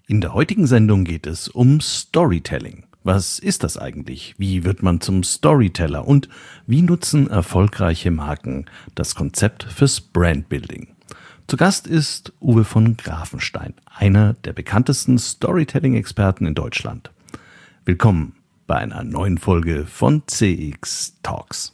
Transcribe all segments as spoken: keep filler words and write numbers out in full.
In der heutigen Sendung geht es um Storytelling. Was ist das eigentlich? Wie wird man zum Storyteller? Und wie nutzen erfolgreiche Marken das Konzept fürs Brandbuilding? Zu Gast ist Uwe von Grafenstein, einer der bekanntesten Storytelling-Experten in Deutschland. Willkommen bei einer neuen Folge von C X Talks.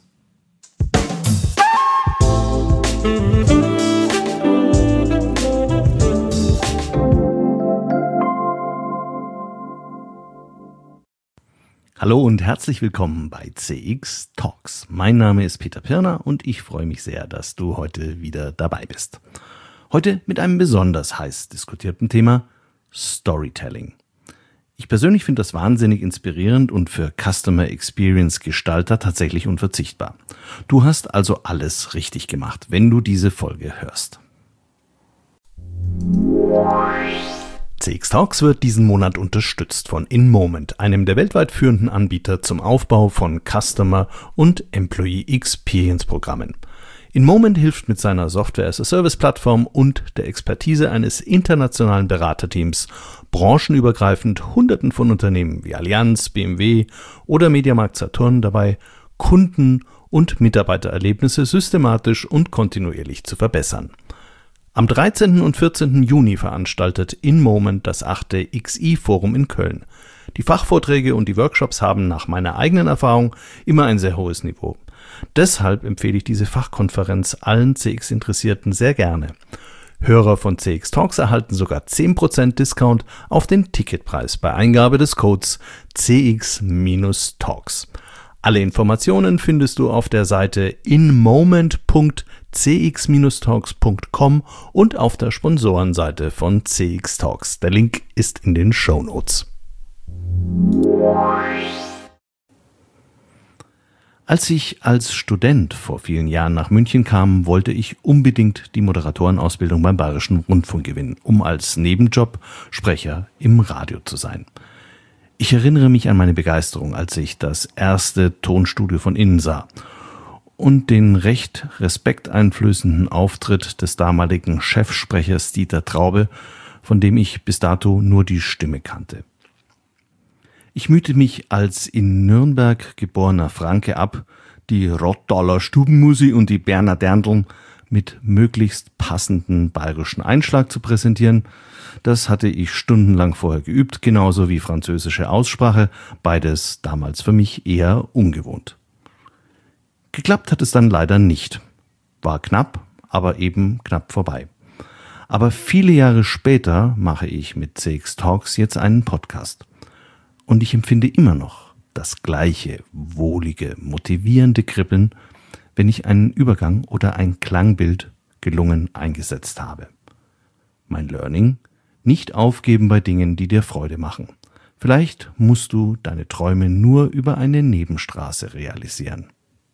Hallo und herzlich willkommen bei C X Talks. Mein Name ist Peter Pirner und ich freue mich sehr, dass du heute wieder dabei bist. Heute mit einem besonders heiß diskutierten Thema Storytelling. Ich persönlich finde das wahnsinnig inspirierend und für Customer Experience Gestalter tatsächlich unverzichtbar. Du hast also alles richtig gemacht, wenn du diese Folge hörst. C X Talks wird diesen Monat unterstützt von InMoment, einem der weltweit führenden Anbieter zum Aufbau von Customer- und Employee Experience-Programmen. InMoment hilft mit seiner Software-as-a-Service-Plattform und der Expertise eines internationalen Beraterteams branchenübergreifend Hunderten von Unternehmen wie Allianz, B M W oder Mediamarkt Saturn dabei, Kunden- und Mitarbeitererlebnisse systematisch und kontinuierlich zu verbessern. Am dreizehnten und vierzehnten Juni veranstaltet InMoment das achte X I-Forum in Köln. Die Fachvorträge und die Workshops haben nach meiner eigenen Erfahrung immer ein sehr hohes Niveau. Deshalb empfehle ich diese Fachkonferenz allen C X-Interessierten sehr gerne. Hörer von C X Talks erhalten sogar zehn Prozent Discount auf den Ticketpreis bei Eingabe des Codes C X Talks. Alle Informationen findest du auf der Seite inmoment punkt c x talks punkt com und auf der Sponsorenseite von C X Talks. Der Link ist in den Shownotes. Als ich als Student vor vielen Jahren nach München kam, wollte ich unbedingt die Moderatorenausbildung beim Bayerischen Rundfunk gewinnen, um als Nebenjob Sprecher im Radio zu sein. Ich erinnere mich an meine Begeisterung, als ich das erste Tonstudio von innen sah und den recht respekteinflößenden Auftritt des damaligen Chefsprechers Dieter Traube, von dem ich bis dato nur die Stimme kannte. Ich mühte mich als in Nürnberg geborener Franke ab, die Rottaler Stubenmusik und die Berner Dirndln mit möglichst passenden bayerischen Einschlag zu präsentieren. Das hatte ich stundenlang vorher geübt, genauso wie französische Aussprache, beides damals für mich eher ungewohnt. Geklappt hat es dann leider nicht. War knapp, aber eben knapp vorbei. Aber viele Jahre später mache ich mit C X Talks jetzt einen Podcast. Und ich empfinde immer noch das gleiche wohlige, motivierende Kribbeln, wenn ich einen Übergang oder ein Klangbild gelungen eingesetzt habe. Mein Learning: nicht aufgeben bei Dingen, die dir Freude machen. Vielleicht musst du deine Träume nur über eine Nebenstraße realisieren.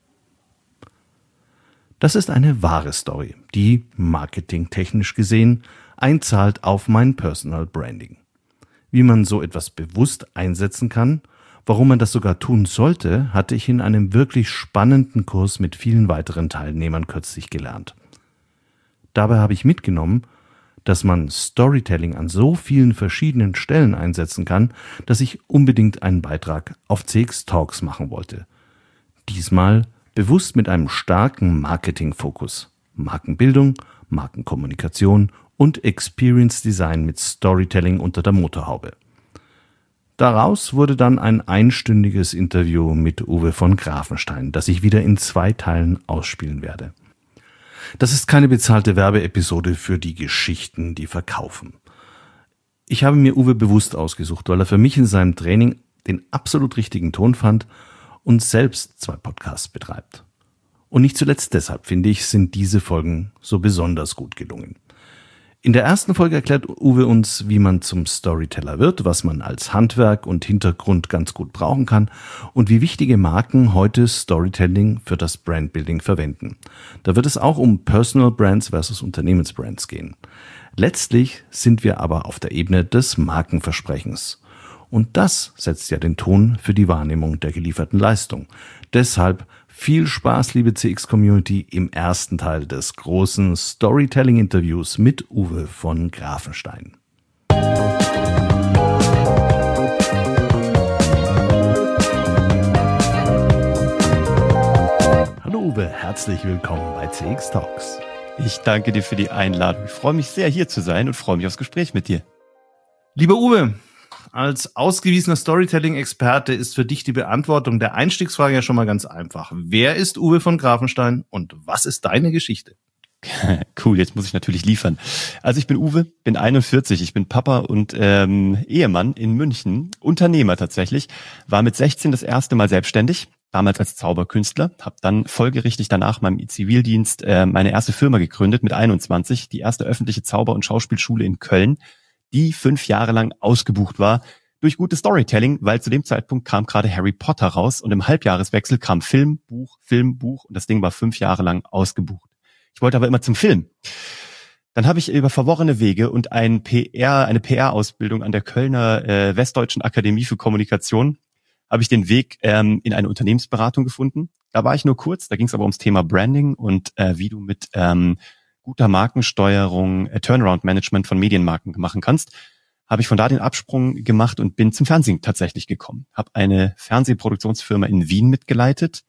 Das ist eine wahre Story, die, marketingtechnisch gesehen, einzahlt auf mein Personal Branding. Wie man so etwas bewusst einsetzen kann, warum man das sogar tun sollte, hatte ich in einem wirklich spannenden Kurs mit vielen weiteren Teilnehmern kürzlich gelernt. Dabei habe ich mitgenommen, dass man Storytelling an so vielen verschiedenen Stellen einsetzen kann, dass ich unbedingt einen Beitrag auf C X Talks machen wollte. Diesmal bewusst mit einem starken Marketing-Fokus, Markenbildung, Markenkommunikation und Experience Design mit Storytelling unter der Motorhaube. Daraus wurde dann ein einstündiges Interview mit Uwe von Grafenstein, das ich wieder in zwei Teilen ausspielen werde. Das ist keine bezahlte Werbeepisode für die Geschichten, die verkaufen. Ich habe mir Uwe bewusst ausgesucht, weil er für mich in seinem Training den absolut richtigen Ton fand und selbst zwei Podcasts betreibt. Und nicht zuletzt deshalb, finde ich, sind diese Folgen so besonders gut gelungen. In der ersten Folge erklärt Uwe uns, wie man zum Storyteller wird, was man als Handwerk und Hintergrund ganz gut brauchen kann und wie wichtige Marken heute Storytelling für das Brandbuilding verwenden. Da wird es auch um Personal Brands versus Unternehmensbrands gehen. Letztlich sind wir aber auf der Ebene des Markenversprechens. Und das setzt ja den Ton für die Wahrnehmung der gelieferten Leistung. Deshalb viel Spaß, liebe C X-Community, im ersten Teil des großen Storytelling-Interviews mit Uwe von Grafenstein. Uwe, herzlich willkommen bei C X Talks. Ich danke dir für die Einladung. Ich freue mich sehr, hier zu sein und freue mich aufs Gespräch mit dir. Lieber Uwe, als ausgewiesener Storytelling-Experte ist für dich die Beantwortung der Einstiegsfrage ja schon mal ganz einfach. Wer ist Uwe von Grafenstein und was ist deine Geschichte? Cool, jetzt muss ich natürlich liefern. Also ich bin Uwe, bin einundvierzig, ich bin Papa und ähm, Ehemann in München, Unternehmer tatsächlich, war mit sechzehn das erste Mal selbstständig, damals als Zauberkünstler, habe dann folgerichtig danach meinem Zivildienst äh, meine erste Firma gegründet mit einundzwanzig, die erste öffentliche Zauber- und Schauspielschule in Köln, die fünf Jahre lang ausgebucht war durch gutes Storytelling, weil zu dem Zeitpunkt kam gerade Harry Potter raus und im Halbjahreswechsel kam Film, Buch, Film, Buch und das Ding war fünf Jahre lang ausgebucht. Ich wollte aber immer zum Film. Dann habe ich über verworrene Wege und ein P R, eine P R-Ausbildung an der Kölner äh, Westdeutschen Akademie für Kommunikation, habe ich den Weg ähm, in eine Unternehmensberatung gefunden. Da war ich nur kurz, da ging es aber ums Thema Branding und äh, wie du mit ähm, guter Markensteuerung, äh, Turnaround-Management von Medienmarken machen kannst. Habe ich von da den Absprung gemacht und bin zum Fernsehen tatsächlich gekommen. Habe eine Fernsehproduktionsfirma in Wien mitgeleitet,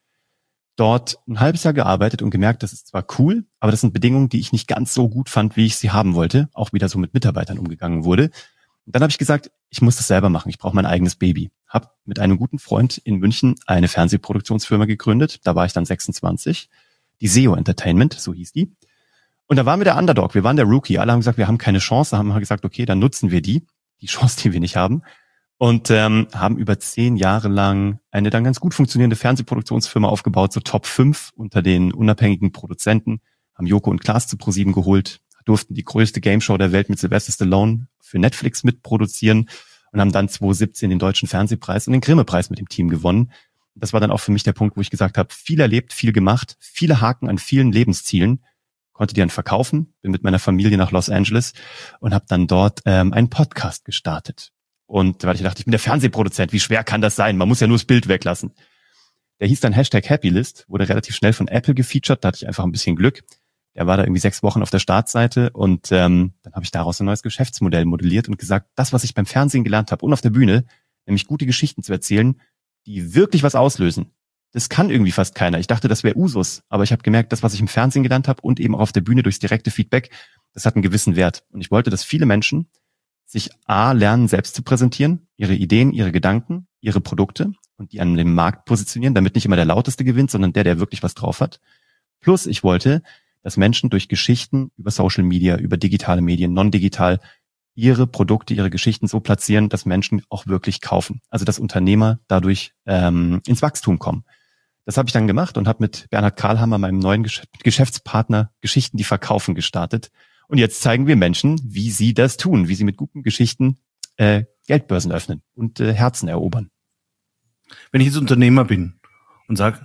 dort ein halbes Jahr gearbeitet und gemerkt, das ist zwar cool, aber das sind Bedingungen, die ich nicht ganz so gut fand, wie ich sie haben wollte. Auch wieder so mit Mitarbeitern umgegangen wurde. Und dann habe ich gesagt, ich muss das selber machen. Ich brauche mein eigenes Baby. Habe mit einem guten Freund in München eine Fernsehproduktionsfirma gegründet. Da war ich dann sechsundzwanzig. Die S E O Entertainment, so hieß die. Und da waren wir der Underdog. Wir waren der Rookie. Alle haben gesagt, wir haben keine Chance. Da haben wir gesagt, okay, dann nutzen wir die. Die Chance, die wir nicht haben. Und ähm, haben über zehn Jahre lang eine dann ganz gut funktionierende Fernsehproduktionsfirma aufgebaut, so Top fünf unter den unabhängigen Produzenten, haben Joko und Klaas zu ProSieben geholt, durften die größte Gameshow der Welt mit Sylvester Stallone für Netflix mitproduzieren und haben dann zweitausendsiebzehn den Deutschen Fernsehpreis und den Grimme-Preis mit dem Team gewonnen. Das war dann auch für mich der Punkt, wo ich gesagt habe, viel erlebt, viel gemacht, viele Haken an vielen Lebenszielen, konnte die dann verkaufen, bin mit meiner Familie nach Los Angeles und habe dann dort ähm, einen Podcast gestartet. Und weil ich dachte, ich bin der Fernsehproduzent, wie schwer kann das sein? Man muss ja nur das Bild weglassen. Der hieß dann Hashtag Happylist, wurde relativ schnell von Apple gefeatured, da hatte ich einfach ein bisschen Glück. Der war da irgendwie sechs Wochen auf der Startseite und ähm, dann habe ich daraus ein neues Geschäftsmodell modelliert und gesagt, das, was ich beim Fernsehen gelernt habe und auf der Bühne, nämlich gute Geschichten zu erzählen, die wirklich was auslösen. Das kann irgendwie fast keiner. Ich dachte, das wäre Usus, aber ich habe gemerkt, das, was ich im Fernsehen gelernt habe und eben auch auf der Bühne durchs direkte Feedback, das hat einen gewissen Wert. Und ich wollte, dass viele Menschen sich A, lernen, selbst zu präsentieren, ihre Ideen, ihre Gedanken, ihre Produkte und die an dem Markt positionieren, damit nicht immer der Lauteste gewinnt, sondern der, der wirklich was drauf hat. Plus, ich wollte, dass Menschen durch Geschichten über Social Media, über digitale Medien, non-digital, ihre Produkte, ihre Geschichten so platzieren, dass Menschen auch wirklich kaufen. Also, dass Unternehmer dadurch ähm, ins Wachstum kommen. Das habe ich dann gemacht und habe mit Bernhard Karlhammer, meinem neuen Gesch- Geschäftspartner, Geschichten, die verkaufen, gestartet. Und jetzt zeigen wir Menschen, wie sie das tun, wie sie mit guten Geschichten äh, Geldbörsen öffnen und äh, Herzen erobern. Wenn ich jetzt Unternehmer bin und sage,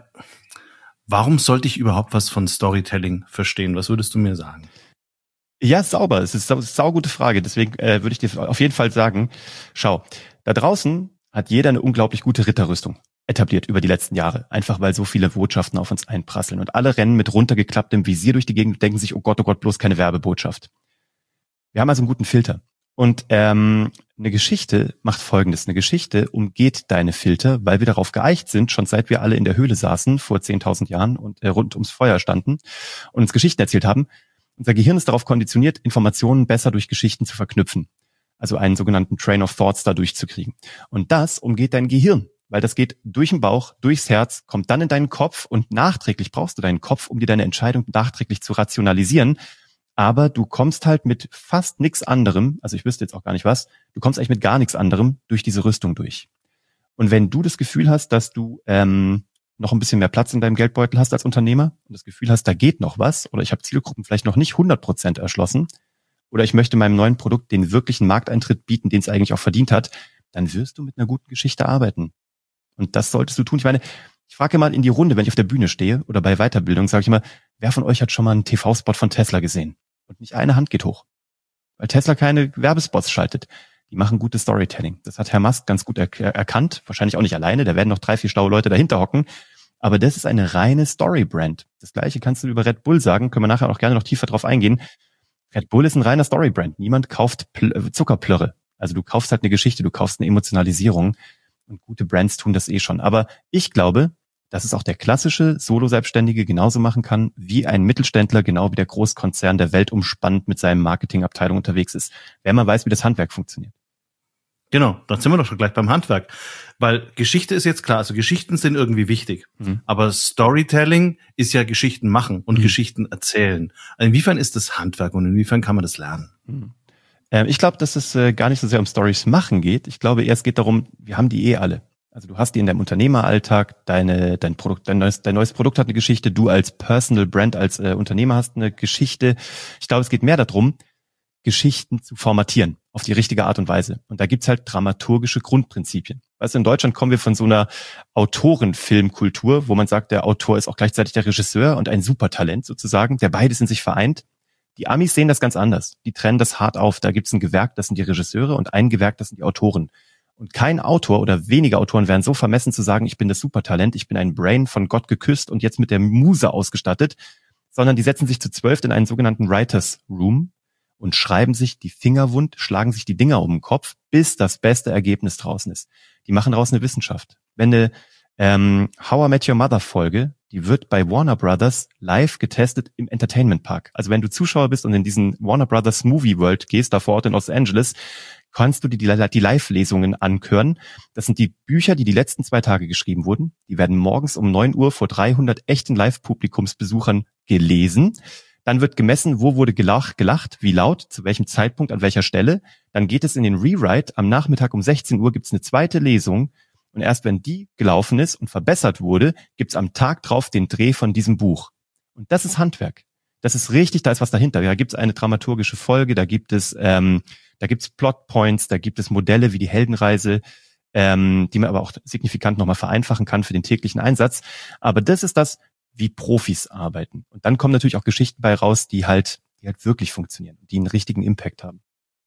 warum sollte ich überhaupt was von Storytelling verstehen? Was würdest du mir sagen? Ja, sauber. Es ist eine saugute Frage. Deswegen äh, würde ich dir auf jeden Fall sagen, schau, da draußen hat jeder eine unglaublich gute Ritterrüstung etabliert über die letzten Jahre. Einfach weil so viele Botschaften auf uns einprasseln. Und alle rennen mit runtergeklapptem Visier durch die Gegend und denken sich, oh Gott, oh Gott, bloß keine Werbebotschaft. Wir haben also einen guten Filter. Und ähm, eine Geschichte macht Folgendes. Eine Geschichte umgeht deine Filter, weil wir darauf geeicht sind, schon seit wir alle in der Höhle saßen, vor zehntausend Jahren und äh, rund ums Feuer standen und uns Geschichten erzählt haben. Unser Gehirn ist darauf konditioniert, Informationen besser durch Geschichten zu verknüpfen. Also einen sogenannten Train of Thoughts da durchzukriegen. Und das umgeht dein Gehirn. Weil das geht durch den Bauch, durchs Herz, kommt dann in deinen Kopf und nachträglich brauchst du deinen Kopf, um dir deine Entscheidung nachträglich zu rationalisieren. Aber du kommst halt mit fast nichts anderem, also ich wüsste jetzt auch gar nicht was, du kommst eigentlich mit gar nichts anderem durch diese Rüstung durch. Und wenn du das Gefühl hast, dass du ähm, noch ein bisschen mehr Platz in deinem Geldbeutel hast als Unternehmer und das Gefühl hast, da geht noch was oder ich habe Zielgruppen vielleicht noch nicht hundert Prozent erschlossen oder ich möchte meinem neuen Produkt den wirklichen Markteintritt bieten, den es eigentlich auch verdient hat, dann wirst du mit einer guten Geschichte arbeiten. Und das solltest du tun. Ich meine, ich frage mal in die Runde, wenn ich auf der Bühne stehe oder bei Weiterbildung, sage ich immer, wer von euch hat schon mal einen T V-Spot von Tesla gesehen? Und nicht eine Hand geht hoch. Weil Tesla keine Werbespots schaltet. Die machen gutes Storytelling. Das hat Herr Musk ganz gut er- erkannt. Wahrscheinlich auch nicht alleine. Da werden noch drei, vier schlaue Leute dahinter hocken. Aber das ist eine reine Story-Brand. Das Gleiche kannst du über Red Bull sagen. Können wir nachher auch gerne noch tiefer drauf eingehen. Red Bull ist ein reiner Story-Brand. Niemand kauft Pl- Zuckerplörre. Also du kaufst halt eine Geschichte, du kaufst eine Emotionalisierung. Und gute Brands tun das eh schon. Aber ich glaube, dass es auch der klassische Solo-Selbstständige genauso machen kann, wie ein Mittelständler, genau wie der Großkonzern der weltumspannend mit seinem Marketingabteilung unterwegs ist, wenn man weiß, wie das Handwerk funktioniert. Genau, dann sind wir doch schon gleich beim Handwerk. Weil Geschichte ist jetzt klar, also Geschichten sind irgendwie wichtig. Mhm. Aber Storytelling ist ja Geschichten machen und mhm. Geschichten erzählen. Also inwiefern ist das Handwerk und inwiefern kann man das lernen? Mhm. Ähm, ich glaube, dass es äh, gar nicht so sehr um Stories machen geht. Ich glaube, eher es geht darum, wir haben die eh alle. Also du hast die in deinem Unternehmeralltag, deine, dein Produkt, dein neues, dein neues Produkt hat eine Geschichte, du als Personal Brand, als äh, Unternehmer hast eine Geschichte. Ich glaube, es geht mehr darum, Geschichten zu formatieren auf die richtige Art und Weise. Und da gibt's halt dramaturgische Grundprinzipien. Weißt du, in Deutschland kommen wir von so einer Autorenfilmkultur, wo man sagt, der Autor ist auch gleichzeitig der Regisseur und ein Supertalent sozusagen, der beides in sich vereint. Die Amis sehen das ganz anders. Die trennen das hart auf. Da gibt's ein Gewerk, das sind die Regisseure, und ein Gewerk, das sind die Autoren. Und kein Autor oder wenige Autoren wären so vermessen zu sagen, ich bin das Supertalent, ich bin ein Brain von Gott geküsst und jetzt mit der Muse ausgestattet, sondern die setzen sich zu zwölf in einen sogenannten Writers Room und schreiben sich die Finger wund, schlagen sich die Dinger um den Kopf, bis das beste Ergebnis draußen ist. Die machen daraus eine Wissenschaft. Wenn eine ähm, How I Met Your Mother Folge, die wird bei Warner Brothers live getestet im Entertainment Park. Also wenn du Zuschauer bist und in diesen Warner Brothers Movie World gehst, da vor Ort in Los Angeles, kannst du dir die, die Live-Lesungen anhören. Das sind die Bücher, die die letzten zwei Tage geschrieben wurden. Die werden morgens um neun Uhr vor dreihundert echten Live-Publikumsbesuchern gelesen. Dann wird gemessen, wo wurde gelacht, gelacht, wie laut, zu welchem Zeitpunkt, an welcher Stelle. Dann geht es in den Rewrite. Am Nachmittag um sechzehn Uhr gibt es eine zweite Lesung. Und erst wenn die gelaufen ist und verbessert wurde, gibt es am Tag drauf den Dreh von diesem Buch. Und das ist Handwerk. Das ist richtig, da ist was dahinter. Da gibt es eine dramaturgische Folge, da gibt es ähm, da gibt es Plotpoints, da gibt es Modelle wie die Heldenreise, ähm, die man aber auch signifikant nochmal vereinfachen kann für den täglichen Einsatz. Aber das ist das, wie Profis arbeiten. Und dann kommen natürlich auch Geschichten bei raus, die halt, die halt wirklich funktionieren, die einen richtigen Impact haben.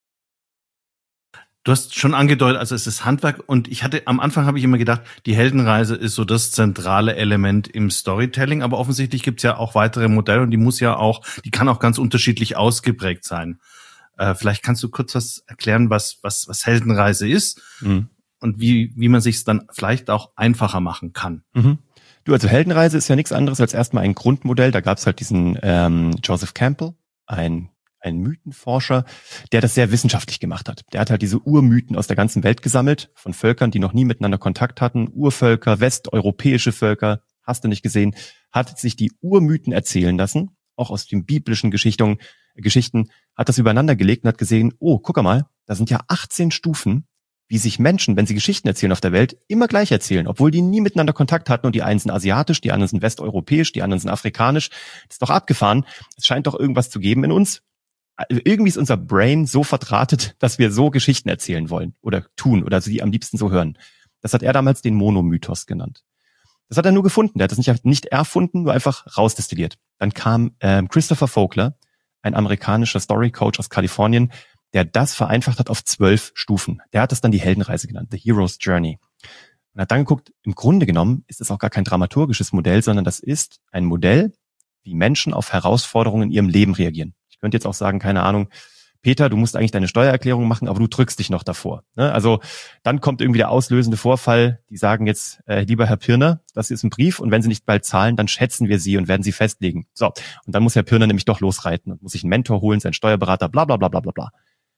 Du hast schon angedeutet, also es ist Handwerk, und ich hatte, am Anfang habe ich immer gedacht, die Heldenreise ist so das zentrale Element im Storytelling, aber offensichtlich gibt's ja auch weitere Modelle, und die muss ja auch, die kann auch ganz unterschiedlich ausgeprägt sein. Äh, vielleicht kannst du kurz was erklären, was was was Heldenreise ist mhm. und wie wie man sich's dann vielleicht auch einfacher machen kann. Mhm. Du, also Heldenreise ist ja nichts anderes als erstmal ein Grundmodell. Da gab's halt diesen ähm, Joseph Campbell, ein ein Mythenforscher, der das sehr wissenschaftlich gemacht hat. Der hat halt diese Urmythen aus der ganzen Welt gesammelt, von Völkern, die noch nie miteinander Kontakt hatten, Urvölker, westeuropäische Völker, hast du nicht gesehen, hat sich die Urmythen erzählen lassen, auch aus den biblischen Geschichten, Geschichten, hat das übereinander gelegt und hat gesehen, oh, guck mal, da sind ja achtzehn Stufen, wie sich Menschen, wenn sie Geschichten erzählen auf der Welt, immer gleich erzählen, obwohl die nie miteinander Kontakt hatten, und die einen sind asiatisch, die anderen sind westeuropäisch, die anderen sind afrikanisch. Das ist doch abgefahren. Es scheint doch irgendwas zu geben in uns. Irgendwie ist unser Brain so verdrahtet, dass wir so Geschichten erzählen wollen oder tun oder sie am liebsten so hören. Das hat er damals den Monomythos genannt. Das hat er nur gefunden. Der hat das nicht, nicht erfunden, nur einfach rausdestilliert. Dann kam ähm, Christopher Vogler, ein amerikanischer Story-Coach aus Kalifornien, der das vereinfacht hat auf zwölf Stufen. Der hat das dann die Heldenreise genannt, The Hero's Journey. Und hat dann geguckt, im Grunde genommen ist es auch gar kein dramaturgisches Modell, sondern das ist ein Modell, wie Menschen auf Herausforderungen in ihrem Leben reagieren. Ich könnte jetzt auch sagen, keine Ahnung, Peter, du musst eigentlich deine Steuererklärung machen, aber du drückst dich noch davor. Ne? Also dann kommt irgendwie der auslösende Vorfall, die sagen jetzt, äh, lieber Herr Pirner, das ist ein Brief, und wenn Sie nicht bald zahlen, dann schätzen wir Sie und werden Sie festlegen. So, und dann muss Herr Pirner nämlich doch losreiten und muss sich einen Mentor holen, seinen Steuerberater, bla bla bla bla bla bla.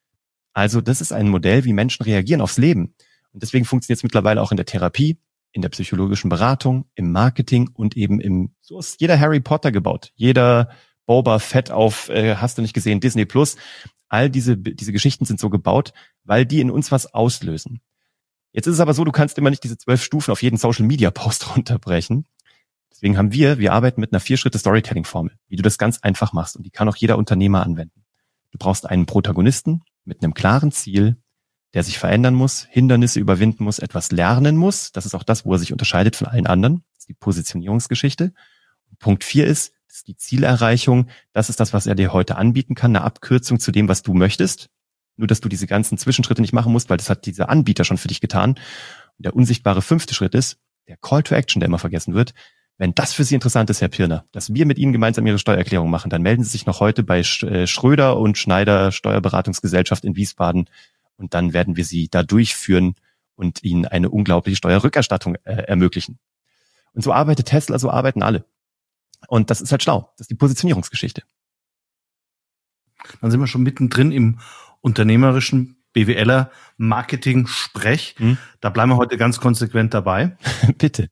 Also das ist ein Modell, wie Menschen reagieren aufs Leben. Und deswegen funktioniert es mittlerweile auch in der Therapie, in der psychologischen Beratung, im Marketing und eben im, so ist jeder Harry Potter gebaut, jeder Boba Fett auf, äh, hast du nicht gesehen, Disney Plus. All diese diese Geschichten sind so gebaut, weil die in uns was auslösen. Jetzt ist es aber so, du kannst immer nicht diese zwölf Stufen auf jeden Social-Media-Post runterbrechen. Deswegen haben wir, wir arbeiten mit einer Vier-Schritte-Storytelling-Formel, wie du das ganz einfach machst, und die kann auch jeder Unternehmer anwenden. Du brauchst einen Protagonisten mit einem klaren Ziel, der sich verändern muss, Hindernisse überwinden muss, etwas lernen muss. Das ist auch das, wo er sich unterscheidet von allen anderen. Das ist die Positionierungsgeschichte. Und Punkt vier ist, das ist die Zielerreichung. Das ist das, was er dir heute anbieten kann, eine Abkürzung zu dem, was du möchtest. Nur, dass du diese ganzen Zwischenschritte nicht machen musst, weil das hat dieser Anbieter schon für dich getan. Und der unsichtbare fünfte Schritt ist der Call to Action, der immer vergessen wird. Wenn das für Sie interessant ist, Herr Pirner, dass wir mit Ihnen gemeinsam Ihre Steuererklärung machen, dann melden Sie sich noch heute bei Schröder und Schneider Steuerberatungsgesellschaft in Wiesbaden, und dann werden wir Sie da durchführen und Ihnen eine unglaubliche Steuerrückerstattung äh, ermöglichen. Und so arbeitet Tesla, so arbeiten alle. Und das ist halt schlau. Das ist die Positionierungsgeschichte. Dann sind wir schon mittendrin im unternehmerischen BWLer Marketing-Sprech. Hm? Da bleiben wir heute ganz konsequent dabei. Bitte.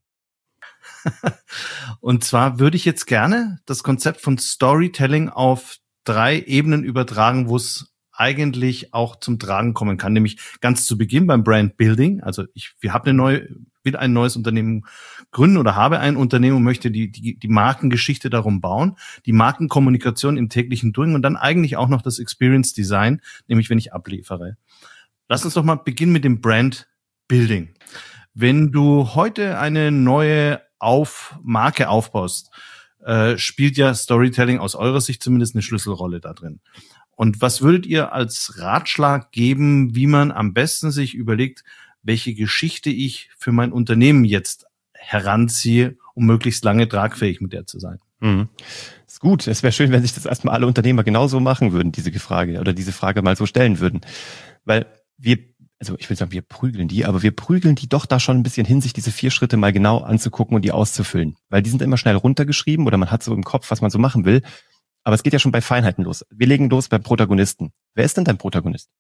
Und zwar würde ich jetzt gerne das Konzept von Storytelling auf drei Ebenen übertragen, wo es eigentlich auch zum Tragen kommen kann, nämlich ganz zu Beginn beim Brand Building. Also ich, wir haben eine neue, will ein neues Unternehmen gründen oder habe ein Unternehmen und möchte die, die, die Markengeschichte darum bauen, die Markenkommunikation im täglichen Doing und dann eigentlich auch noch das Experience Design, nämlich wenn ich abliefere. Lass uns doch mal beginnen mit dem Brand Building. Wenn du heute eine neue auf Marke aufbaust, äh, spielt ja Storytelling aus eurer Sicht zumindest eine Schlüsselrolle da drin. Und was würdet ihr als Ratschlag geben, wie man am besten sich überlegt, welche Geschichte ich für mein Unternehmen jetzt heranziehe, um möglichst lange tragfähig mit der zu sein? Mhm. Ist gut. Es wäre schön, wenn sich das erstmal alle Unternehmer genauso machen würden, diese Frage oder diese Frage mal so stellen würden. Weil wir, also ich will sagen, wir prügeln die, aber wir prügeln die doch da schon ein bisschen hin, sich diese vier Schritte mal genau anzugucken und die auszufüllen. Weil die sind immer schnell runtergeschrieben oder man hat so im Kopf, was man so machen will. Aber es geht ja schon bei Feinheiten los. Wir legen los beim Protagonisten. Wer ist denn dein Protagonist?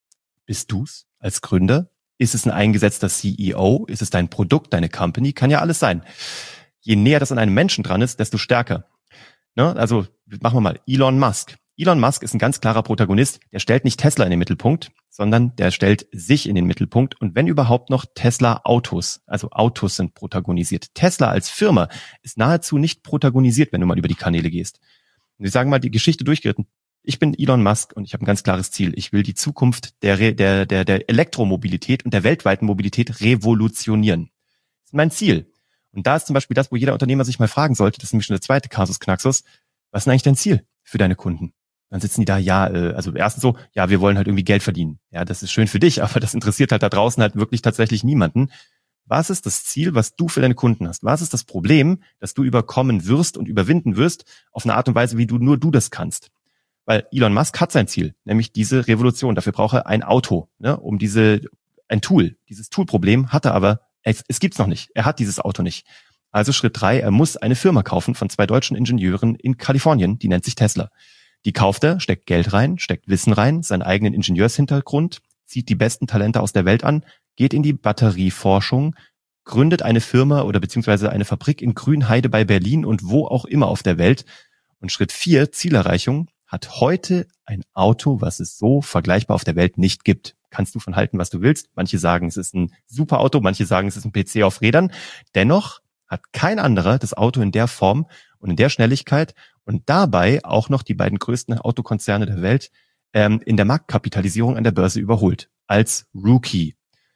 Bist du's als Gründer? Ist es ein eingesetzter C E O? Ist es dein Produkt, deine Company? Kann ja alles sein. Je näher das an einem Menschen dran ist, desto stärker. Ne? Also machen wir mal Elon Musk. Elon Musk ist ein ganz klarer Protagonist. Der stellt nicht Tesla in den Mittelpunkt, sondern der stellt sich in den Mittelpunkt. Und wenn überhaupt noch Tesla Autos, also Autos sind protagonisiert. Tesla als Firma ist nahezu nicht protagonisiert, wenn du mal über die Kanäle gehst. Und wir sagen mal, die Geschichte durchgeritten. Ich bin Elon Musk und ich habe ein ganz klares Ziel. Ich will die Zukunft der, Re- der, der, der Elektromobilität und der weltweiten Mobilität revolutionieren. Das ist mein Ziel. Und da ist zum Beispiel das, wo jeder Unternehmer sich mal fragen sollte, das ist nämlich schon der zweite Kasus Knaxus, was ist denn eigentlich dein Ziel für deine Kunden? Dann sitzen die da, ja, äh, also erstens so, ja, wir wollen halt irgendwie Geld verdienen. Ja, das ist schön für dich, aber das interessiert halt da draußen halt wirklich tatsächlich niemanden. Was ist das Ziel, was du für deine Kunden hast? Was ist das Problem, das du überkommen wirst und überwinden wirst, auf eine Art und Weise, wie du nur du das kannst? Weil Elon Musk hat sein Ziel, nämlich diese Revolution. Dafür braucht er ein Auto, ne, um diese, ein Tool. Dieses Toolproblem hat er aber, es, es gibt's noch nicht. Er hat dieses Auto nicht. Also Schritt drei, er muss eine Firma kaufen von zwei deutschen Ingenieuren in Kalifornien, die nennt sich Tesla. Die kauft er, steckt Geld rein, steckt Wissen rein, seinen eigenen Ingenieurshintergrund, zieht die besten Talente aus der Welt an, geht in die Batterieforschung, gründet eine Firma oder beziehungsweise eine Fabrik in Grünheide bei Berlin und wo auch immer auf der Welt. Und Schritt vier, Zielerreichung, hat heute ein Auto, was es so vergleichbar auf der Welt nicht gibt. Kannst du von halten, was du willst. Manche sagen, es ist ein super Auto, manche sagen, es ist ein P C auf Rädern. Dennoch hat kein anderer das Auto in der Form und in der Schnelligkeit und dabei auch noch die beiden größten Autokonzerne der Welt ähm, in der Marktkapitalisierung an der Börse überholt. Als Rookie.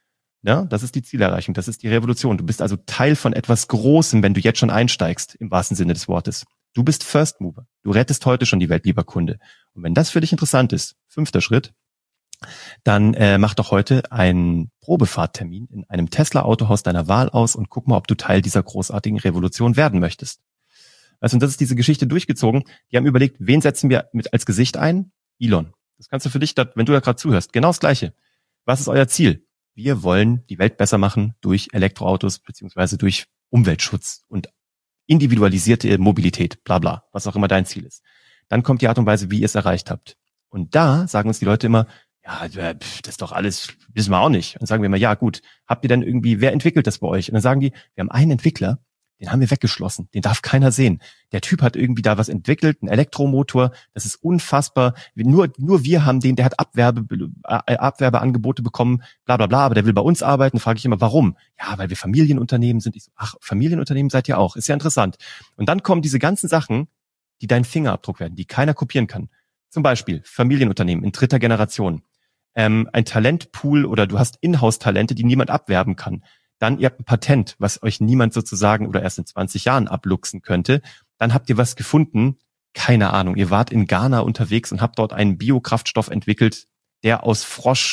Ja, das ist die Zielerreichung, das ist die Revolution. Du bist also Teil von etwas Großem, wenn du jetzt schon einsteigst, im wahrsten Sinne des Wortes. Du bist First Mover. Du rettest heute schon die Welt, lieber Kunde. Und wenn das für dich interessant ist, fünfter Schritt, dann äh, mach doch heute einen Probefahrttermin in einem Tesla-Autohaus deiner Wahl aus und guck mal, ob du Teil dieser großartigen Revolution werden möchtest. Also, und das ist diese Geschichte durchgezogen. Die haben überlegt, wen setzen wir mit als Gesicht ein? Elon. Das kannst du für dich, wenn du da gerade zuhörst, genau das Gleiche. Was ist euer Ziel? Wir wollen die Welt besser machen durch Elektroautos beziehungsweise durch Umweltschutz und individualisierte Mobilität, bla bla, was auch immer dein Ziel ist. Dann kommt die Art und Weise, wie ihr es erreicht habt. Und da sagen uns die Leute immer, ja, das ist doch alles, wissen wir auch nicht. Und dann sagen wir immer, ja gut, habt ihr denn irgendwie, wer entwickelt das bei euch? Und dann sagen die, wir haben einen Entwickler, den haben wir weggeschlossen, den darf keiner sehen. Der Typ hat irgendwie da was entwickelt, einen Elektromotor, das ist unfassbar. Nur, nur wir haben den, der hat Abwerbe, äh, Abwerbeangebote bekommen, bla bla bla, aber der will bei uns arbeiten. Frage ich immer, warum? Ja, weil wir Familienunternehmen sind. Ich so, ach, Familienunternehmen seid ihr auch, ist ja interessant. Und dann kommen diese ganzen Sachen, die dein Fingerabdruck werden, die keiner kopieren kann. Zum Beispiel Familienunternehmen in dritter Generation. Ähm, ein Talentpool oder du hast Inhouse-Talente, die niemand abwerben kann. Dann ihr habt ein Patent, was euch niemand sozusagen oder erst in zwanzig Jahren abluchsen könnte. Dann habt ihr was gefunden, keine Ahnung, ihr wart in Ghana unterwegs und habt dort einen Biokraftstoff entwickelt, der aus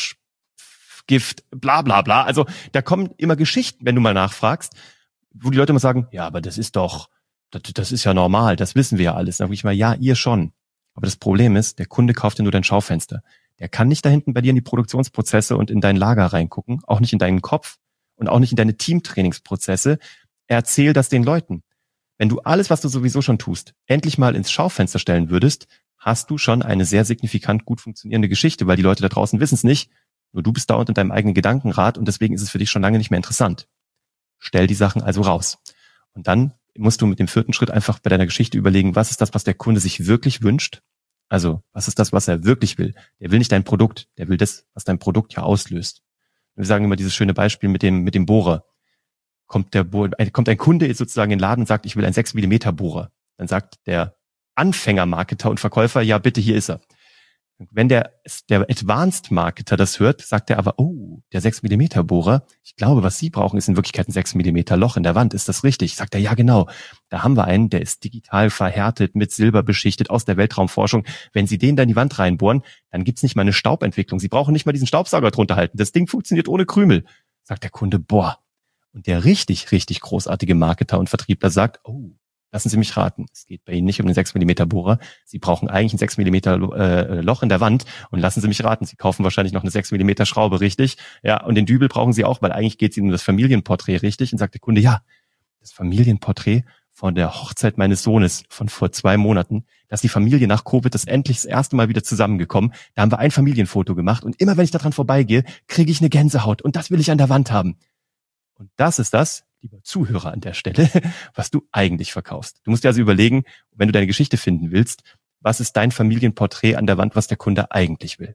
Froschgift, bla bla bla. Also da kommen immer Geschichten, wenn du mal nachfragst, wo die Leute immer sagen, ja, aber das ist doch, das, das ist ja normal, das wissen wir ja alles. Dann sage ich mal, ja, ihr schon. Aber das Problem ist, der Kunde kauft dir nur dein Schaufenster. Der kann nicht da hinten bei dir in die Produktionsprozesse und in dein Lager reingucken, auch nicht in deinen Kopf und auch nicht in deine Teamtrainingsprozesse. erzähl das den Leuten. Wenn du alles, was du sowieso schon tust, endlich mal ins Schaufenster stellen würdest, hast du schon eine sehr signifikant gut funktionierende Geschichte, weil die Leute da draußen wissen es nicht, nur du bist da unter deinem eigenen Gedankenrad und deswegen ist es für dich schon lange nicht mehr interessant. Stell die Sachen also raus. Und dann musst du mit dem vierten Schritt einfach bei deiner Geschichte überlegen, was ist das, was der Kunde sich wirklich wünscht? Also, was ist das, was er wirklich will? Der will nicht dein Produkt, der will das, was dein Produkt ja auslöst. Wir sagen immer dieses schöne Beispiel mit dem mit dem Bohrer. Kommt der Bohrer, kommt ein Kunde jetzt sozusagen in den Laden und sagt, ich will einen sechs Millimeter Bohrer. Dann sagt der Anfänger-Marketer und Verkäufer, ja bitte, hier ist er. Wenn der, der Advanced-Marketer das hört, sagt er aber, oh, der sechs Millimeter Bohrer, ich glaube, was Sie brauchen, ist in Wirklichkeit ein sechs Millimeter Loch in der Wand. Ist das richtig? Sagt er, ja genau. Da haben wir einen, der ist digital verhärtet, mit Silber beschichtet, aus der Weltraumforschung. Wenn Sie den da in die Wand reinbohren, dann gibt's nicht mal eine Staubentwicklung. Sie brauchen nicht mal diesen Staubsauger drunter halten. Das Ding funktioniert ohne Krümel. Sagt der Kunde, boah. Und der richtig, richtig großartige Marketer und Vertriebler sagt, oh, lassen Sie mich raten, es geht bei Ihnen nicht um den sechs Millimeter Bohrer. Sie brauchen eigentlich ein sechs Millimeter äh, Loch in der Wand. Und lassen Sie mich raten, Sie kaufen wahrscheinlich noch eine sechs Millimeter Schraube, richtig? Ja, und den Dübel brauchen Sie auch, weil eigentlich geht es Ihnen um das Familienporträt, richtig? Und sagt der Kunde, ja, das Familienporträt von der Hochzeit meines Sohnes von vor zwei Monaten, da ist die Familie nach Covid das endlich das erste Mal wieder zusammengekommen. Da haben wir ein Familienfoto gemacht und immer wenn ich daran vorbeigehe, kriege ich eine Gänsehaut und das will ich an der Wand haben. Und das ist das, lieber Zuhörer an der Stelle, was du eigentlich verkaufst. Du musst dir also überlegen, wenn du deine Geschichte finden willst, was ist dein Familienporträt an der Wand, was der Kunde eigentlich will?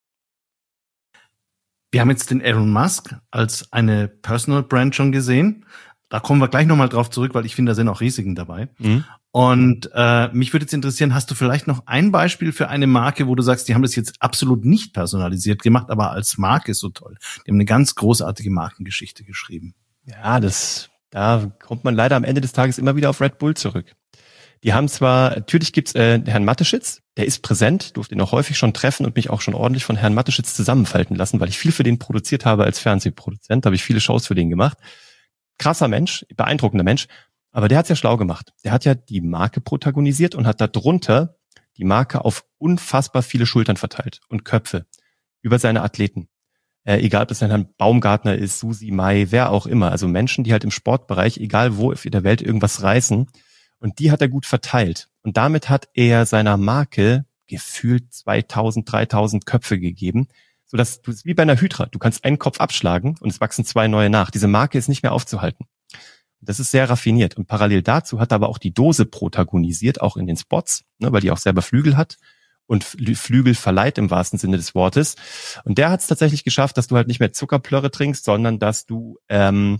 Wir haben jetzt den Elon Musk als eine Personal Brand schon gesehen. Da kommen wir gleich nochmal drauf zurück, weil ich finde, da sind auch Risiken dabei. Mhm. Und äh, mich würde jetzt interessieren, hast du vielleicht noch ein Beispiel für eine Marke, wo du sagst, die haben das jetzt absolut nicht personalisiert gemacht, aber als Marke so toll. Die haben eine ganz großartige Markengeschichte geschrieben. Ja, das, da kommt man leider am Ende des Tages immer wieder auf Red Bull zurück. Die haben zwar, natürlich gibt's äh, Herrn Mateschitz, der ist präsent, durfte ihn auch häufig schon treffen und mich auch schon ordentlich von Herrn Mateschitz zusammenfalten lassen, weil ich viel für den produziert habe als Fernsehproduzent, habe ich viele Shows für den gemacht. Krasser Mensch, beeindruckender Mensch. Aber der hat's ja schlau gemacht. Der hat ja die Marke protagonisiert und hat darunter die Marke auf unfassbar viele Schultern verteilt und Köpfe über seine Athleten. Äh, egal, ob das ein Herrn Baumgartner ist, Susi Mai, wer auch immer. Also Menschen, die halt im Sportbereich, egal wo in der Welt, irgendwas reißen. Und die hat er gut verteilt. Und damit hat er seiner Marke gefühlt zweitausend, dreitausend Köpfe gegeben. Sodass du, wie bei einer Hydra, du kannst einen Kopf abschlagen und es wachsen zwei neue nach. Diese Marke ist nicht mehr aufzuhalten. Das ist sehr raffiniert. Und parallel dazu hat er aber auch die Dose protagonisiert, auch in den Spots, ne, weil die auch selber Flügel hat und Flügel verleiht im wahrsten Sinne des Wortes. Und der hat es tatsächlich geschafft, dass du halt nicht mehr Zuckerplörre trinkst, sondern dass du, ähm,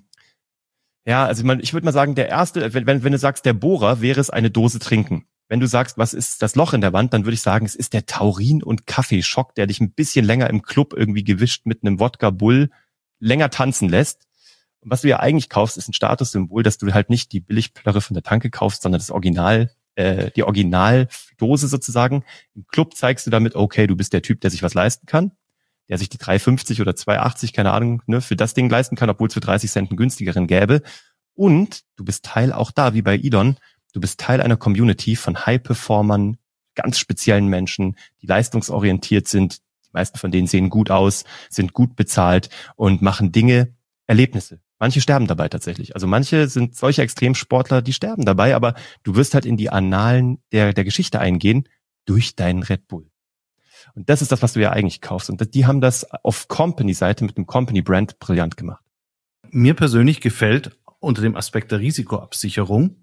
ja, also ich würde mal sagen, der erste, wenn, wenn, wenn du sagst, der Bohrer, wäre es eine Dose trinken. Wenn du sagst, was ist das Loch in der Wand, dann würde ich sagen, es ist der Taurin- und Kaffeeschock, der dich ein bisschen länger im Club irgendwie gewischt mit einem Wodka Bull länger tanzen lässt. Und was du ja eigentlich kaufst, ist ein Statussymbol, dass du halt nicht die Billigplörre von der Tanke kaufst, sondern das Original, äh, die Originaldose sozusagen. Im Club zeigst du damit, okay, du bist der Typ, der sich was leisten kann, der sich die drei fünfzig oder zwei achtzig, keine Ahnung, ne, für das Ding leisten kann, obwohl es für dreißig Cent einen günstigeren gäbe. Und du bist Teil auch da, wie bei Elon, du bist Teil einer Community von High-Performern, ganz speziellen Menschen, die leistungsorientiert sind. Die meisten von denen sehen gut aus, sind gut bezahlt und machen Dinge, Erlebnisse. Manche sterben dabei tatsächlich. Also manche sind solche Extremsportler, die sterben dabei, aber du wirst halt in die Annalen der, der Geschichte eingehen durch deinen Red Bull. Und das ist das, was du ja eigentlich kaufst. Und die haben das auf Company-Seite mit einem Company-Brand brillant gemacht. Mir persönlich gefällt unter dem Aspekt der Risikoabsicherung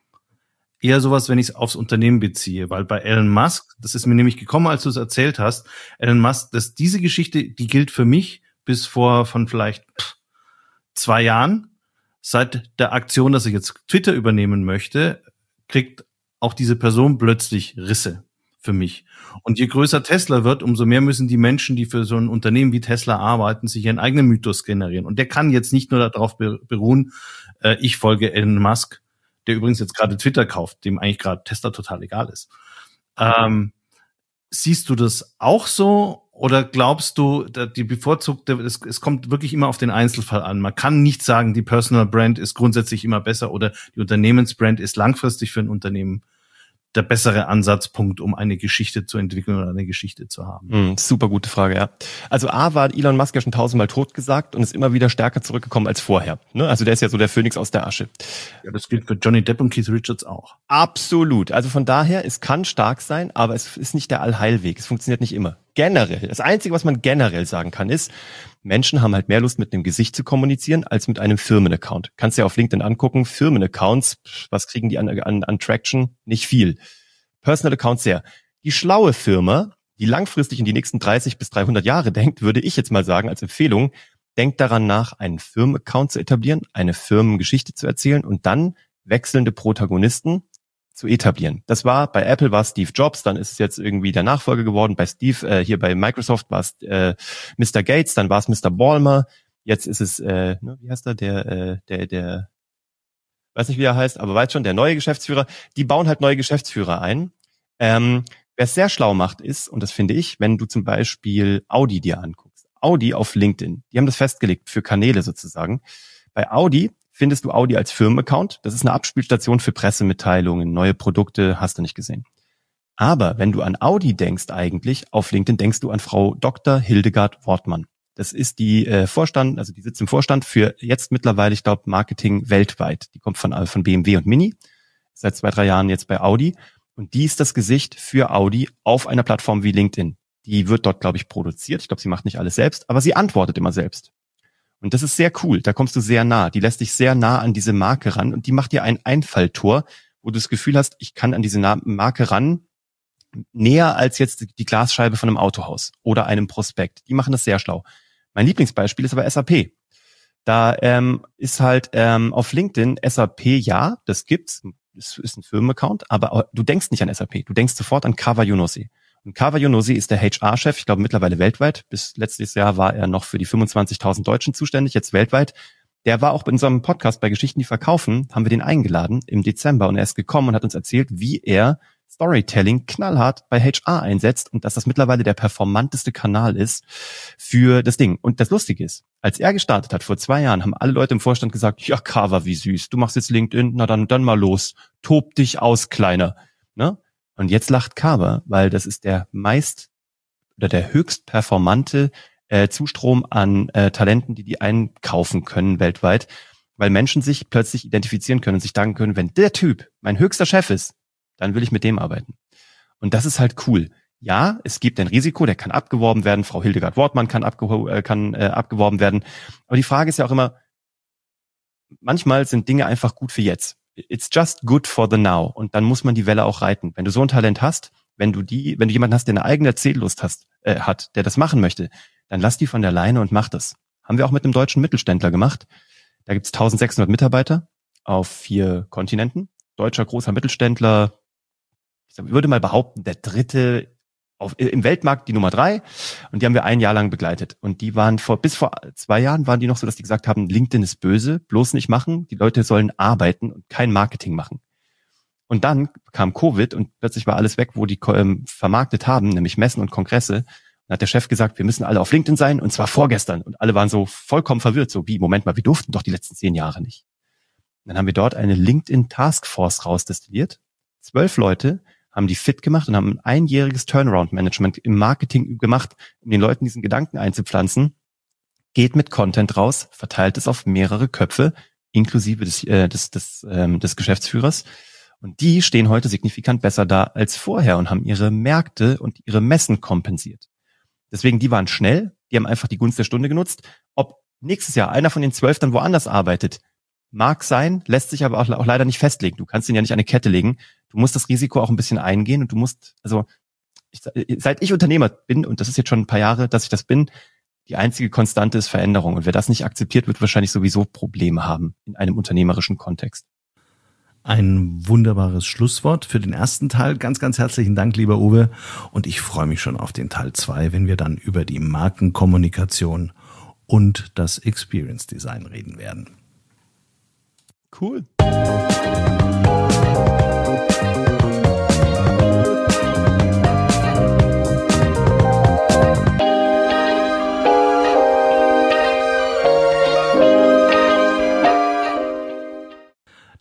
eher sowas, wenn ich es aufs Unternehmen beziehe, weil bei Elon Musk, das ist mir nämlich gekommen, als du es erzählt hast, Elon Musk, dass diese Geschichte, die gilt für mich bis vor von vielleicht pff, zwei Jahren. Seit der Aktion, dass ich jetzt Twitter übernehmen möchte, kriegt auch diese Person plötzlich Risse für mich. Und je größer Tesla wird, umso mehr müssen die Menschen, die für so ein Unternehmen wie Tesla arbeiten, sich ihren eigenen Mythos generieren. Und der kann jetzt nicht nur darauf beruhen, äh, ich folge Elon Musk, der übrigens jetzt gerade Twitter kauft, dem eigentlich gerade Tesla total egal ist. Ähm, siehst du das auch so? Oder glaubst du, die bevorzugte, es, es kommt wirklich immer auf den Einzelfall an. Man kann nicht sagen, die Personal Brand ist grundsätzlich immer besser oder die Unternehmensbrand ist langfristig für ein Unternehmen der bessere Ansatzpunkt, um eine Geschichte zu entwickeln oder eine Geschichte zu haben? Mm, super gute Frage, ja. Also A war Elon Musk ja schon tausendmal tot gesagt und ist immer wieder stärker zurückgekommen als vorher. Ne? Also der ist ja so der Phönix aus der Asche. Ja, das gilt für Johnny Depp und Keith Richards auch. Absolut. Also von daher, es kann stark sein, aber es ist nicht der Allheilweg. Es funktioniert nicht immer. Generell. Das Einzige, was man generell sagen kann, ist, Menschen haben halt mehr Lust, mit einem Gesicht zu kommunizieren, als mit einem Firmenaccount. Kannst du ja auf LinkedIn angucken. Firmenaccounts, was kriegen die an, an, an Traction? Nicht viel. Personal Accounts sehr. Die schlaue Firma, die langfristig in die nächsten dreißig bis dreihundert Jahre denkt, würde ich jetzt mal sagen als Empfehlung, denkt daran nach, einen Firmenaccount zu etablieren, eine Firmengeschichte zu erzählen und dann wechselnde Protagonisten zu etablieren. Das war, bei Apple war Steve Jobs, dann ist es jetzt irgendwie der Nachfolger geworden. Bei Steve, äh, hier bei Microsoft war es äh, Mister Gates, dann war es Mister Ballmer. Jetzt ist es, äh, ne, wie heißt er, der, äh, der, der, weiß nicht, wie er heißt, aber weiß schon, der neue Geschäftsführer. Die bauen halt neue Geschäftsführer ein. Ähm, wer es sehr schlau macht ist, und das finde ich, wenn du zum Beispiel Audi dir anguckst. Audi auf LinkedIn, die haben das festgelegt für Kanäle sozusagen. Bei Audi findest du Audi als Firmenaccount. Das ist eine Abspielstation für Pressemitteilungen, neue Produkte, hast du nicht gesehen. Aber wenn du an Audi denkst eigentlich, auf LinkedIn denkst du an Frau Doktor Hildegard Wortmann. Das ist die äh, Vorstand, also die sitzt im Vorstand für jetzt mittlerweile, ich glaube, Marketing weltweit. Die kommt von, von B M W und Mini, seit zwei, drei Jahren jetzt bei Audi. Und die ist das Gesicht für Audi auf einer Plattform wie LinkedIn. Die wird dort, glaube ich, produziert. Ich glaube, sie macht nicht alles selbst, aber sie antwortet immer selbst. Und das ist sehr cool. Da kommst du sehr nah. Die lässt dich sehr nah an diese Marke ran und die macht dir ein Einfalltor, wo du das Gefühl hast, ich kann an diese Marke ran, näher als jetzt die Glasscheibe von einem Autohaus oder einem Prospekt. Die machen das sehr schlau. Mein Lieblingsbeispiel ist aber S A P. Da ähm, ist halt ähm, auf LinkedIn S A P, ja, das gibt's. Das ist ein Firmenaccount, aber du denkst nicht an S A P. Du denkst sofort an Kava Younossi. Und Kava Younossi ist der H R-Chef, ich glaube mittlerweile weltweit. Bis letztes Jahr war er noch für die fünfundzwanzigtausend Deutschen zuständig, jetzt weltweit. Der war auch in unserem Podcast bei Geschichten, die verkaufen, haben wir den eingeladen im Dezember und er ist gekommen und hat uns erzählt, wie er Storytelling knallhart bei H R einsetzt und dass das mittlerweile der performanteste Kanal ist für das Ding. Und das Lustige ist, als er gestartet hat, vor zwei Jahren, haben alle Leute im Vorstand gesagt, ja, Kava, wie süß, du machst jetzt LinkedIn, na dann, dann mal los, tob dich aus, Kleiner. Ne? Und jetzt lacht Kava, weil das ist der meist oder der höchst performante äh, Zustrom an äh, Talenten, die die einkaufen können weltweit, weil Menschen sich plötzlich identifizieren können und sich sagen können, wenn der Typ mein höchster Chef ist, dann will ich mit dem arbeiten. Und das ist halt cool. Ja, es gibt ein Risiko, der kann abgeworben werden, Frau Hildegard Wortmann kann, abge- äh, kann äh, abgeworben werden. Aber die Frage ist ja auch immer, manchmal sind Dinge einfach gut für jetzt. It's just good for the now. Und dann muss man die Welle auch reiten. Wenn du so ein Talent hast, wenn du die, wenn du jemanden hast, der eine eigene Erzähllust hast, äh, hat, der das machen möchte, dann lass die von der Leine und mach das. Haben wir auch mit einem deutschen Mittelständler gemacht. Da gibt's eintausendsechshundert Mitarbeiter auf vier Kontinenten. Deutscher großer Mittelständler, ich würde mal behaupten, der dritte auf, im Weltmarkt die Nummer drei. Und die haben wir ein Jahr lang begleitet. Und die waren vor, bis vor zwei Jahren waren die noch so, dass die gesagt haben, LinkedIn ist böse, bloß nicht machen. Die Leute sollen arbeiten und kein Marketing machen. Und dann kam Covid und plötzlich war alles weg, wo die ähm, vermarktet haben, nämlich Messen und Kongresse. Dann hat der Chef gesagt, wir müssen alle auf LinkedIn sein und zwar vorgestern. Und alle waren so vollkommen verwirrt, so wie, Moment mal, wir durften doch die letzten zehn Jahre nicht. Und dann haben wir dort eine LinkedIn Taskforce rausdestilliert. Zwölf Leute haben die fit gemacht und haben ein einjähriges Turnaround-Management im Marketing gemacht, um den Leuten diesen Gedanken einzupflanzen. Geht mit Content raus, verteilt es auf mehrere Köpfe, inklusive des, äh, des, des, ähm, des Geschäftsführers. Und die stehen heute signifikant besser da als vorher und haben ihre Märkte und ihre Messen kompensiert. Deswegen, die waren schnell, die haben einfach die Gunst der Stunde genutzt. Ob nächstes Jahr einer von den zwölf dann woanders arbeitet, mag sein, lässt sich aber auch, auch leider nicht festlegen. Du kannst ihn ja nicht an eine Kette legen. Du musst das Risiko auch ein bisschen eingehen und du musst, also ich, seit ich Unternehmer bin, und das ist jetzt schon ein paar Jahre, dass ich das bin, die einzige Konstante ist Veränderung. Und wer das nicht akzeptiert, wird wahrscheinlich sowieso Probleme haben in einem unternehmerischen Kontext. Ein wunderbares Schlusswort für den ersten Teil. Ganz, ganz herzlichen Dank, lieber Uwe. Und ich freue mich schon auf den Teil zwei, wenn wir dann über die Markenkommunikation und das Experience Design reden werden. Cool.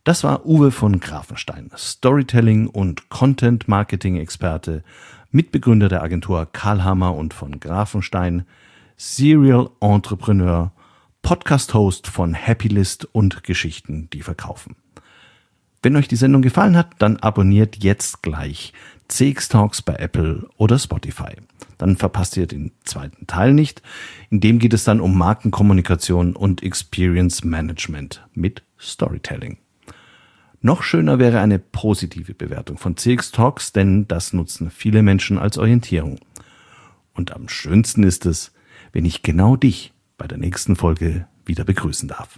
Das war Uwe von Grafenstein, Storytelling- und Content-Marketing-Experte, Mitbegründer der Agentur Karlhammer und von Grafenstein, Serial Entrepreneur, Podcast-Host von Happylist und Geschichten, die verkaufen. Wenn euch die Sendung gefallen hat, dann abonniert jetzt gleich C X Talks bei Apple oder Spotify. Dann verpasst ihr den zweiten Teil nicht. In dem geht es dann um Markenkommunikation und Experience Management mit Storytelling. Noch schöner wäre eine positive Bewertung von C X Talks, denn das nutzen viele Menschen als Orientierung. Und am schönsten ist es, wenn ich genau dich bei der nächsten Folge wieder begrüßen darf.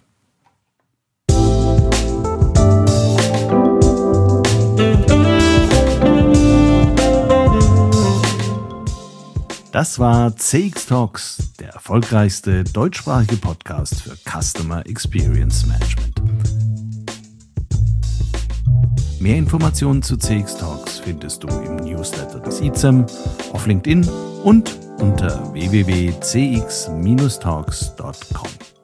Das war C X Talks, der erfolgreichste deutschsprachige Podcast für Customer Experience Management. Mehr Informationen zu C X Talks findest du im Newsletter des I Z E M, auf LinkedIn und unter w w w punkt c x Bindestrich talks punkt com.